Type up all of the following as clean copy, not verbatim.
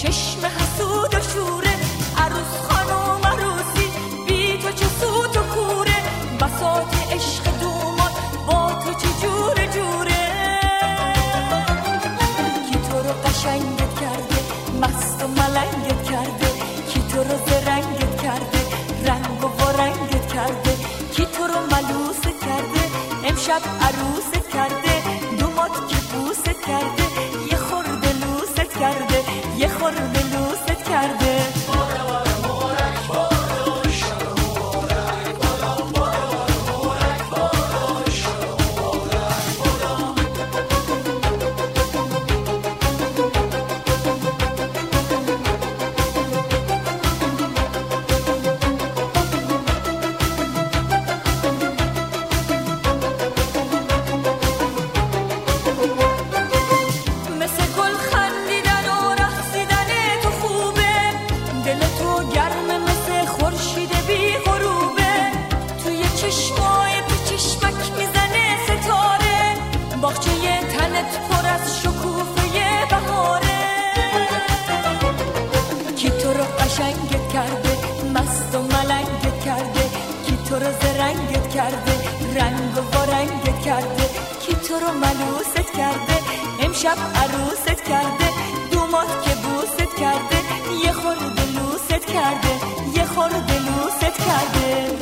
چشم حسود و شوره، عروس خانم عروسی بی تو چه سوت و کوره، بساط عشق دومان با تو چه جوره جوره. کی تو رو قشنگت کرده، مست و ملنگت کرده، کی تو رو زرنگت کرده، رنگ و رنگت کرده، کی تو رو ملوست کرده، امشب عروست کرده، دومات که بوست کرده، یه خورده لوست کرده، یه خورده لوست کرده. قشنگت کرده، مست و ملنگت کرده، کی تو رو زرنگت کرده، رنگ و رنگت کرده، کی تو رو ملوست کرده، امشب عروست کرده، دومات که بوست کرده، یه خورده لوست کرده، یه خورده لوست کرده.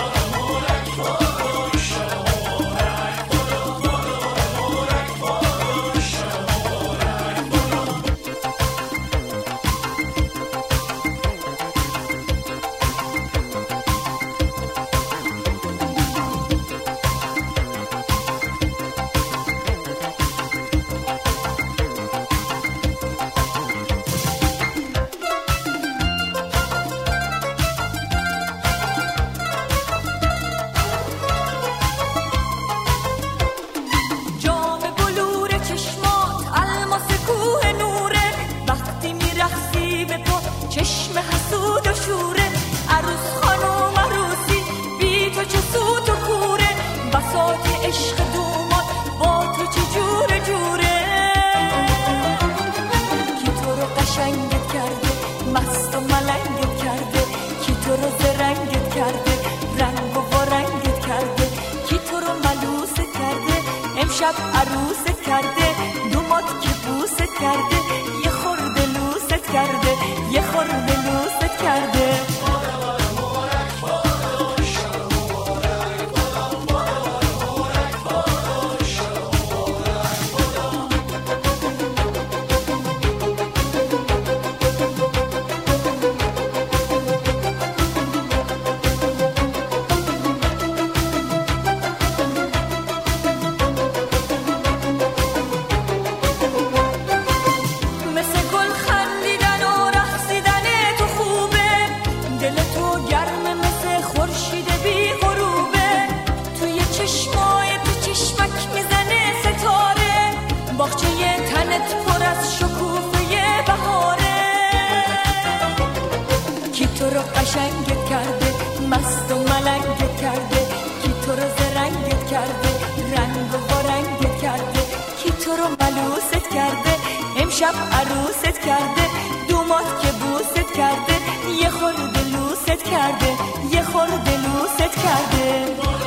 چشم حسود و شوره، عروس خانم عروسی بی تو چه سوت و کوره، بساط عشق دومان با تو چه جوره جوره. کی تو رو قشنگت کرده، مست و ملنگت کرده، کی تو رو زرنگت کرده، رنگ و رنگت کرده، کی تو رو ملوست کرده، امشب عروست کرده، دومات که بوست کرده، یه خورده لوست کرده، یه خورده لوست کرده. باغچه تنت پر از شکوفه بهاره، کی تو رو قشنگت کرده، مست و ملنگت کرده، کی تو رو زرنگت کرده، رنگ و رنگت کرده، کی تو رو ملوست کرده، امشب عروست کرده، دومات که بوست کرده، یه خورده لوست کرده، یه خورده لوست کرده.